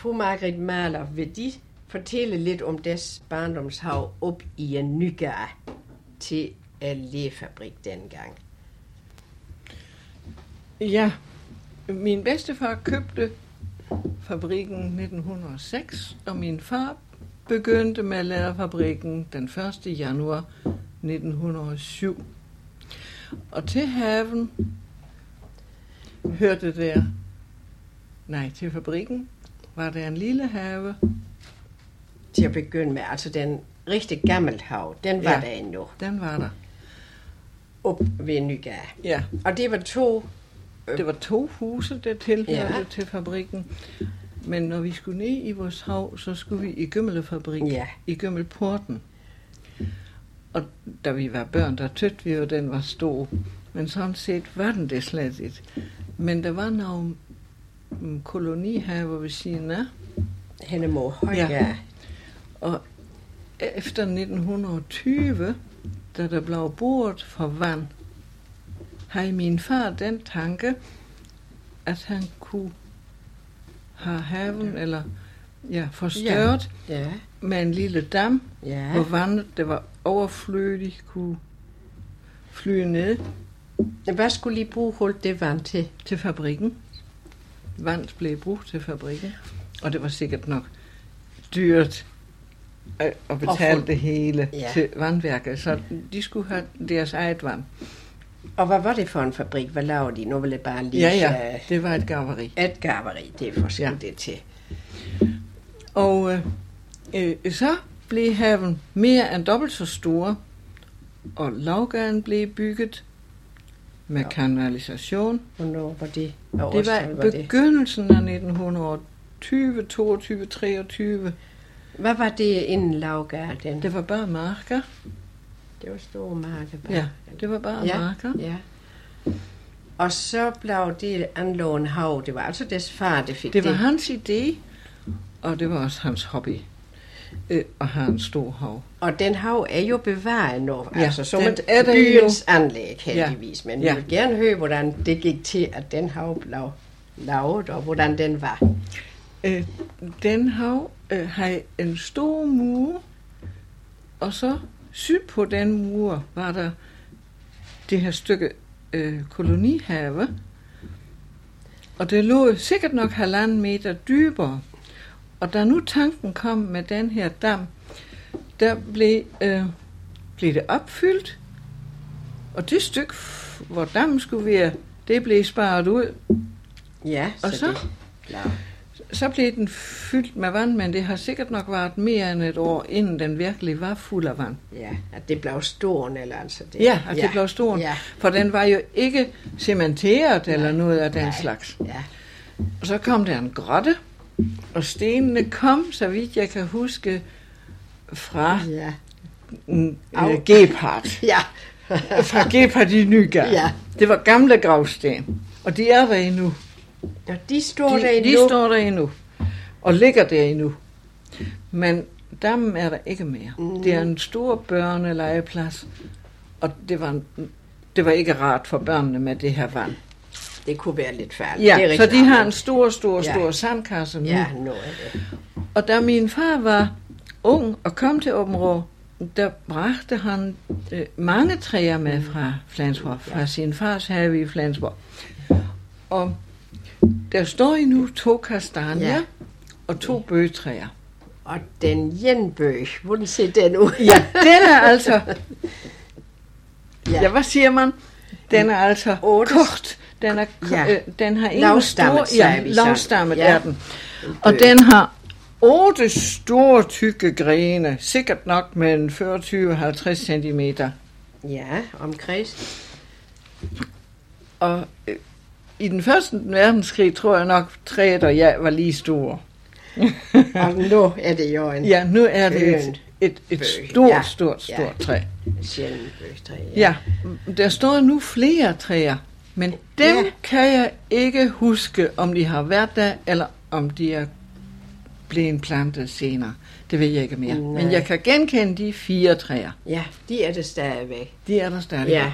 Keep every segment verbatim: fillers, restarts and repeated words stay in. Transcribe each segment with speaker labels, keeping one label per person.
Speaker 1: Fru Margrethe Mahler, vil de fortælle lidt om deres barndomshav op i en Nygade til en læfabrik dengang?
Speaker 2: Ja, min bedstefar købte fabrikken nitten hundrede og seks, og min far begyndte med at lave fabrikken den første januar nitten hundrede og syv. Og til haven hørte der, nej, til fabrikken var der en lille have.
Speaker 1: Til at begynde med, altså den rigtig gammel hav, den var
Speaker 2: Ja,
Speaker 1: der endnu.
Speaker 2: den var der.
Speaker 1: Op ved Nygade.
Speaker 2: Ja,
Speaker 1: Og det var to...
Speaker 2: det var to huse, der tilhørte
Speaker 1: Ja.
Speaker 2: til fabrikken. Men når vi skulle ned i vores hav, så skulle vi i Gømmelfabrikken,
Speaker 1: Ja.
Speaker 2: i Gømmelporten. Og da vi var børn, der tøtte vi jo, den var stor. Men sådan set var den det slet ikke. Men der var nogle mm, kolonihaver ved siden af.
Speaker 1: Hennemå Højgade.
Speaker 2: Ja. Og efter nitten tyve, da der blev boret for vand, havde min far den tanke, at han kunne have haven, eller ja, forstørret
Speaker 1: Ja,
Speaker 2: med en lille dam,
Speaker 1: ja.
Speaker 2: hvor vandet, der var overflødigt, kunne flyde ned
Speaker 1: Hvad skulle I bruge holdt det vand til?
Speaker 2: til fabrikken. Vand blev brugt til fabrikken, og det var sikkert nok dyrt at at betale
Speaker 1: få-
Speaker 2: det hele
Speaker 1: Ja.
Speaker 2: til vandværket, så de skulle have deres eget vand.
Speaker 1: Og hvad var det for en fabrik? Hvad lavede de? Nu vil jeg bare lige...
Speaker 2: Ja, ja, det var et garveri.
Speaker 1: Et garveri, det er for
Speaker 2: Ja.
Speaker 1: ja. det til.
Speaker 2: Og øh, øh, så blev haven mere end dobbelt så stor, og lavgaden blev bygget med
Speaker 1: Ja.
Speaker 2: kanalisation.
Speaker 1: Hvornår var det?
Speaker 2: Det
Speaker 1: Årstal
Speaker 2: var begyndelsen af nitten tyve, toogtyve, treogtyve.
Speaker 1: Hvad var det inden lavgade? Den?
Speaker 2: Det var bare marker.
Speaker 1: Det var store marker. bare.
Speaker 2: Ja, det var bare
Speaker 1: ja.
Speaker 2: marker.
Speaker 1: Ja. Og så blev det anlån hav. Det var altså deres far, der fik
Speaker 2: Det
Speaker 1: det.
Speaker 2: var hans idé, og det var også hans hobby øh, at have en stor hav.
Speaker 1: Og den hav er jo bevaret nu.
Speaker 2: Ja,
Speaker 1: altså som
Speaker 2: den
Speaker 1: et
Speaker 2: er der
Speaker 1: byens anlæg, heldigvis. Men
Speaker 2: Ja.
Speaker 1: vi vil gerne høre, hvordan det gik til, at den hav blev lavet, og hvordan den var.
Speaker 2: Øh, den hav øh, havde en stor mur, og så syd på den mur var der det her stykke øh, kolonihave, og det lå sikkert nok halvanden meter dybere. Og da nu tanken kom med den her dam, der blev, øh, blev det opfyldt, og det stykke, hvor dammen skulle være, det blev sparet ud.
Speaker 1: Ja,
Speaker 2: Og
Speaker 1: så,
Speaker 2: så?
Speaker 1: det blev...
Speaker 2: Så blev den fyldt med vand, men det har sikkert nok været mere end et år, inden den virkelig var fuld af vand.
Speaker 1: Ja, at det blev stående, eller altså det.
Speaker 2: Ja, at det blev stor.
Speaker 1: Ja.
Speaker 2: For den var jo ikke cementeret eller
Speaker 1: Nej.
Speaker 2: noget af den
Speaker 1: Nej.
Speaker 2: slags.
Speaker 1: Ja.
Speaker 2: Og så kom der en grotte, og stenene kom, så vidt jeg kan huske, fra
Speaker 1: Ja.
Speaker 2: mm,
Speaker 1: Au.
Speaker 2: øh, Gebhardt.
Speaker 1: Ja.
Speaker 2: Fra Gebhardt i Nygade.
Speaker 1: Ja.
Speaker 2: Det var gamle gravsten, og de er der endnu.
Speaker 1: Og de står
Speaker 2: De,
Speaker 1: der endnu.
Speaker 2: de står der endnu, og ligger der endnu. Men dammen er der ikke mere. Mm. Det er en stor børnelegeplads, og det var, en, det var ikke rart for børnene med det her vand.
Speaker 1: Det kunne være lidt farligt.
Speaker 2: Ja,
Speaker 1: det er
Speaker 2: så
Speaker 1: rigtig
Speaker 2: de har
Speaker 1: rart.
Speaker 2: en stor, stor,
Speaker 1: Ja.
Speaker 2: stor sandkasse nu.
Speaker 1: Ja, nu er det.
Speaker 2: Og da min far var ung og kom til Åbenrå, der bragte han øh, mange træer med fra Flensborg, fra
Speaker 1: Ja.
Speaker 2: sin fars have i Flensborg. Og der står endnu to kastanjer
Speaker 1: Ja.
Speaker 2: og to bøgetræer.
Speaker 1: Og den jenbøg, hvordan ser den ud?
Speaker 2: Ja, den er altså,
Speaker 1: Ja.
Speaker 2: ja, hvad siger man? Den er altså
Speaker 1: Otte.
Speaker 2: kort. Den, er,
Speaker 1: Ja.
Speaker 2: øh, den har ingen
Speaker 1: Lavstammet,
Speaker 2: store, ja,
Speaker 1: sagde vi så.
Speaker 2: lavstammet
Speaker 1: Ja.
Speaker 2: er den. Og den har otte store, tykke grene, sikkert nok med en fyrre til halvtreds centimeter.
Speaker 1: Ja, omkring.
Speaker 2: Og øh, i den første verdenskrig tror jeg nok, træet og jeg var lige store.
Speaker 1: Og nu er det jo en
Speaker 2: Ja, nu er det et,
Speaker 1: Køen.
Speaker 2: et, et
Speaker 1: Bøg.
Speaker 2: stort,
Speaker 1: Ja.
Speaker 2: stort, stort
Speaker 1: Ja.
Speaker 2: træ.
Speaker 1: sjælden bøgtræ.
Speaker 2: Ja, der står nu flere træer, men dem
Speaker 1: Ja.
Speaker 2: kan jeg ikke huske, om de har været der, eller om de er blevet plantet senere. Det ved jeg ikke mere.
Speaker 1: Nej.
Speaker 2: Men jeg kan genkende de fire træer.
Speaker 1: Ja, de er det stadigvæk.
Speaker 2: De er der stadigvæk.
Speaker 1: Ja.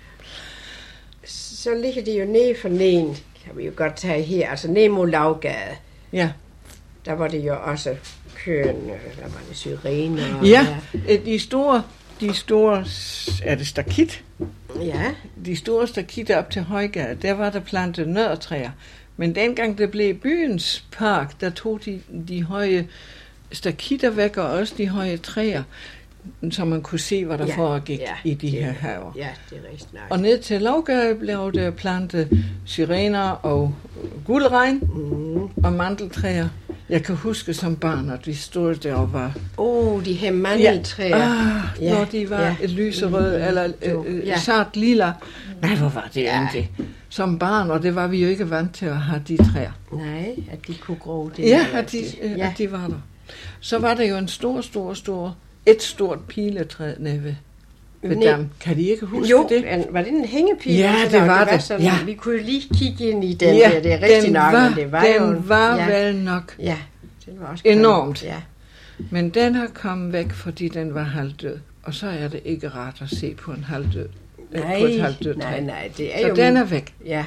Speaker 1: Så ligger de jo nede for neden, kan vi jo godt tage her, altså ned mod Lavgade.
Speaker 2: Ja.
Speaker 1: der var det jo også køen, der var det syrener.
Speaker 2: Ja, ja, de store, de store, er det stakit?
Speaker 1: Ja.
Speaker 2: De store stakitter op til Højgade, der var der plantet nøddertræer. Men dengang det blev byens park, der tog de de høje stakitter væk, og også de høje træer, så man kunne se, hvad der ja, foregik ja, i de
Speaker 1: det,
Speaker 2: her haver.
Speaker 1: Ja, det er rigtigt nok.
Speaker 2: Og ned til Lavgade blev der plantet syrener og guldregn mm. og mandeltræer. Jeg kan huske som barn, at vi stod der og var...
Speaker 1: Åh, oh, de her mandeltræer.
Speaker 2: Ja. Ah, ja. Når de var ja. et lyserød mm. eller øh, ja. sart lila. Nej, hvor var det ja. egentlig? Som barn, og det var vi jo ikke vant til at have de træer.
Speaker 1: Nej, at de kunne gro det.
Speaker 2: Ja, at de, øh, ja. at de var der. Så var der jo en stor, stor, stor... Et stort piletræ nede ved, ved dam. Kan de ikke huske
Speaker 1: jo,
Speaker 2: det?
Speaker 1: Jo, var det en hængepile?
Speaker 2: Ja, det var det. Var
Speaker 1: sådan,
Speaker 2: ja.
Speaker 1: Vi kunne lige kigge ind i den
Speaker 2: ja,
Speaker 1: der. Det er rigtig nok,
Speaker 2: var,
Speaker 1: men det var
Speaker 2: den
Speaker 1: jo...
Speaker 2: Den var
Speaker 1: ja.
Speaker 2: vel nok
Speaker 1: ja, den var også
Speaker 2: enormt.
Speaker 1: Ja.
Speaker 2: Men den har kommet væk, fordi den var halvdød. Og så er det ikke rart at se på en halvdød.
Speaker 1: Nej,
Speaker 2: på et halvdød
Speaker 1: nej, nej. Det er
Speaker 2: så
Speaker 1: jo...
Speaker 2: den er væk.
Speaker 1: Ja.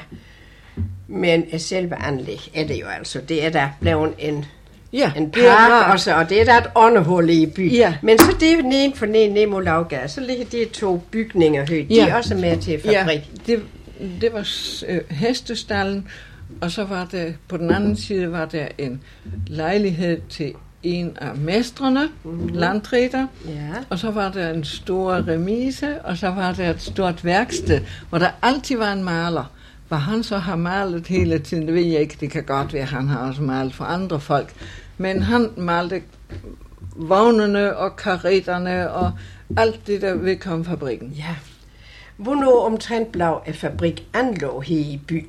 Speaker 1: Men selve anlæg er det jo altså. Det er der blevet en...
Speaker 2: Ja,
Speaker 1: en park også, og det er der et åndehul i by.
Speaker 2: Ja.
Speaker 1: Men så det nede for nede, nede mod Lavgade, så ligger de to bygninger højt. De
Speaker 2: ja.
Speaker 1: er også med til fabrik.
Speaker 2: Ja, det, det var øh, hestestallen, og så var der på den anden side var der en lejlighed til en af mestrene, mm-hmm. landtræder,
Speaker 1: ja.
Speaker 2: og så var der en stor remise, og så var der et stort værksted, hvor der altid var en maler. Hvad han så har malet hele tiden, det ved jeg ikke. Det kan godt være, at han har også malet for andre folk. Men han malte vognene og karreterne og alt det, der vil komme fabrikken.
Speaker 1: Ja. Hvornår omtrent blev en fabrik anlå her i by?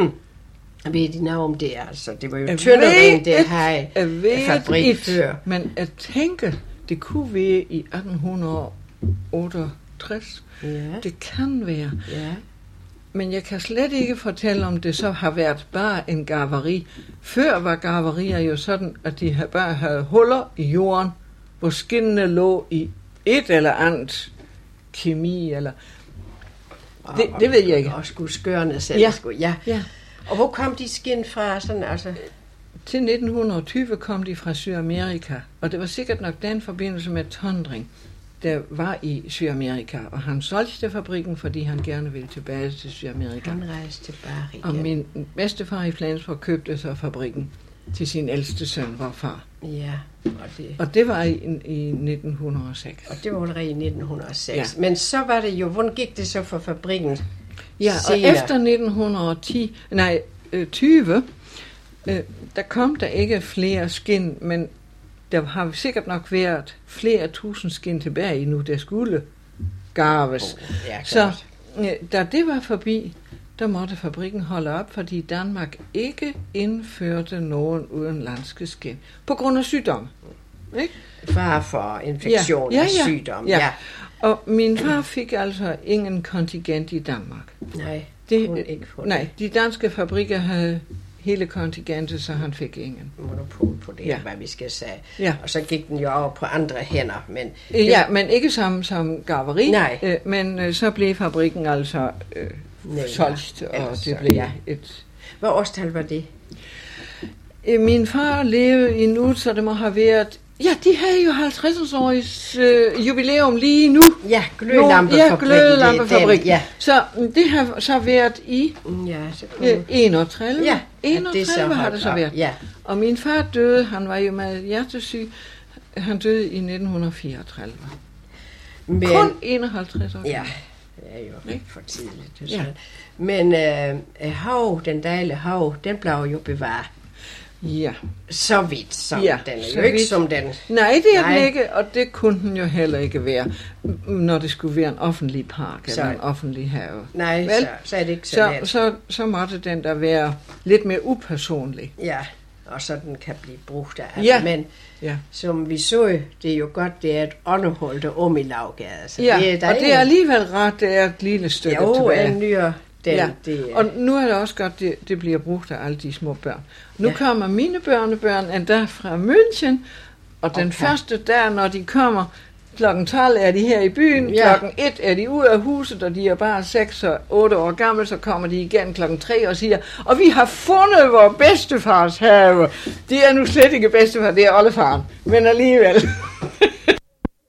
Speaker 1: Ved de noget om det? Altså, det var jo Tøndering, det her fabrik et, før.
Speaker 2: Men jeg tænker, det kunne være i atten otteogtres.
Speaker 1: Ja.
Speaker 2: Det kan være.
Speaker 1: Ja. Men
Speaker 2: jeg kan slet ikke fortælle, om det så har været bare en garveri. Før var garverier jo sådan, at de bare havde huller i jorden, hvor skinnene lå i et eller andet kemi, eller... Det,
Speaker 1: og,
Speaker 2: det ved jeg ikke.
Speaker 1: Og skulle skørne selv.
Speaker 2: Ja.
Speaker 1: Skulle, ja.
Speaker 2: ja.
Speaker 1: Og hvor kom de skin fra? Sådan, altså?
Speaker 2: Til nitten tyve kom de fra Sydamerika, og det var sikkert nok den forbindelse med Tondring, der var i Sydamerika, og han solgte fabrikken, fordi han gerne ville tilbage til Sydamerika.
Speaker 1: Han rejste tilbage igen.
Speaker 2: Og min bedstefar i Flensborg købte så fabrikken til sin ældste søn, vor far.
Speaker 1: Ja, og det,
Speaker 2: og det var i, i nitten hundrede og seks.
Speaker 1: Og det var allerede i nitten hundrede og seks.
Speaker 2: Ja.
Speaker 1: Men så var det jo, hvordan gik det så for fabrikken?
Speaker 2: Ja, senere? Og efter nitten ti, nej, tyve, øh, der kom der ikke flere skin, men der har sikkert nok været flere tusind skin tilbage endnu, der skulle garves.
Speaker 1: Oh, ja,
Speaker 2: så øh, da det var forbi, der måtte fabrikken holde op, fordi Danmark ikke indførte nogen udenlandske skin. På grund af sygdom. Ikke?
Speaker 1: Far for infektion
Speaker 2: ja, ja, ja.
Speaker 1: af sygdom.
Speaker 2: Ja. Ja. Og min far fik altså ingen kontingent i Danmark.
Speaker 1: Nej,
Speaker 2: det, ikke nej, de danske fabrikker havde hele kontingentet, så han fik ingen
Speaker 1: monopol på det,
Speaker 2: ja.
Speaker 1: hvad vi skal sige.
Speaker 2: Ja.
Speaker 1: Og så gik den jo over på andre hænder. Men
Speaker 2: det, ja, men ikke som, som garveri.
Speaker 1: Nej.
Speaker 2: Øh, men øh, så blev fabrikken altså øh, solgt, og
Speaker 1: altså,
Speaker 2: det blev
Speaker 1: ja.
Speaker 2: et...
Speaker 1: Hvad årstal var det?
Speaker 2: Øh, min far levede endnu, så det må have været... Ja, de havde jo halvtreds-års øh, jubilæum lige nu.
Speaker 1: Ja, glødelampefabrikken.
Speaker 2: Ja, glødelampefabrikken.
Speaker 1: Ja.
Speaker 2: Så det har så været i
Speaker 1: ja, så
Speaker 2: øh, enogtredive.
Speaker 1: Ja,
Speaker 2: enogtredive har det så været.
Speaker 1: Ja.
Speaker 2: Og min far døde, han var jo med hjertesyg, han døde i nitten fireogtredive. Men, kun enoghalvtreds år.
Speaker 1: Ja, det er jo ikke for tidligt. Det
Speaker 2: ja.
Speaker 1: Men øh, hav, den dejlige hav, den blev jo bevaret.
Speaker 2: Ja.
Speaker 1: Så vidt, så
Speaker 2: ja,
Speaker 1: den er
Speaker 2: så
Speaker 1: jo ikke
Speaker 2: vidt.
Speaker 1: som den...
Speaker 2: Nej, det er Nej. den ikke, og det kunne den jo heller ikke være, når det skulle være en offentlig park så, eller en offentlig have.
Speaker 1: Nej, Vel? Så, så er det ikke så
Speaker 2: så,
Speaker 1: let.
Speaker 2: så, så måtte den der være lidt mere upersonlig.
Speaker 1: Ja, og så den kan blive brugt af
Speaker 2: ja.
Speaker 1: Men
Speaker 2: ja.
Speaker 1: som vi så, det er jo godt, det er et åndehul, der om i Lavgade. Så
Speaker 2: ja,
Speaker 1: det er, der
Speaker 2: og det er alligevel ret, det er et lille stykke
Speaker 1: jo,
Speaker 2: tilbage.
Speaker 1: Jo, en nyere... Den,
Speaker 2: ja.
Speaker 1: det,
Speaker 2: og nu er det også godt, det, det bliver brugt af alle de små børn. Nu ja. kommer mine børnebørn endda fra München, og den okay. første der, når de kommer, klokken tolv er de her i byen,
Speaker 1: Ja.
Speaker 2: klokken et er de ude af huset, og de er bare seks og otte år gamle, så kommer de igen klokken tre og siger, og vi har fundet vores bedstefars have. Det er nu slet ikke bedstefar, det er oldefaren, men alligevel.